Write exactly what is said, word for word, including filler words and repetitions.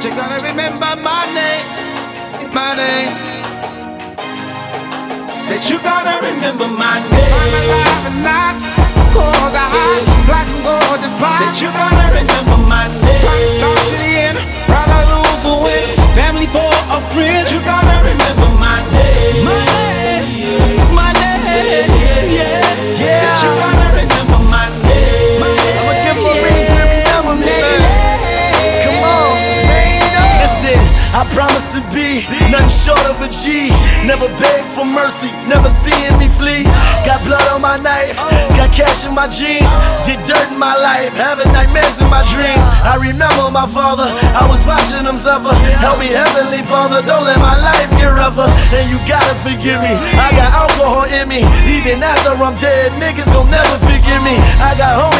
you gotta remember my name, my name. Said you gotta remember my name. I'm alive and not cold, the high, black and gold, the fly. Said you gotta remember my name. Time starts to the end, rather lose or win. Family for a friend, you gotta remember my name. My name, my name, yeah, yeah, yeah. Said you gotta remember my name. I'ma give you a reason to remember me. Come on, listen, I promise to be nothing short of a G. Never beg for mercy, never seeing me flee. Got blood on my knife, got cash in my jeans. Did dirt in my life, having nightmares in my dreams. I remember my father, I was watching him suffer. Help me, Heavenly Father, don't let my life get rougher. And you gotta forgive me, I got alcohol in me. Even after I'm dead, niggas gon' never forgive me. I got homies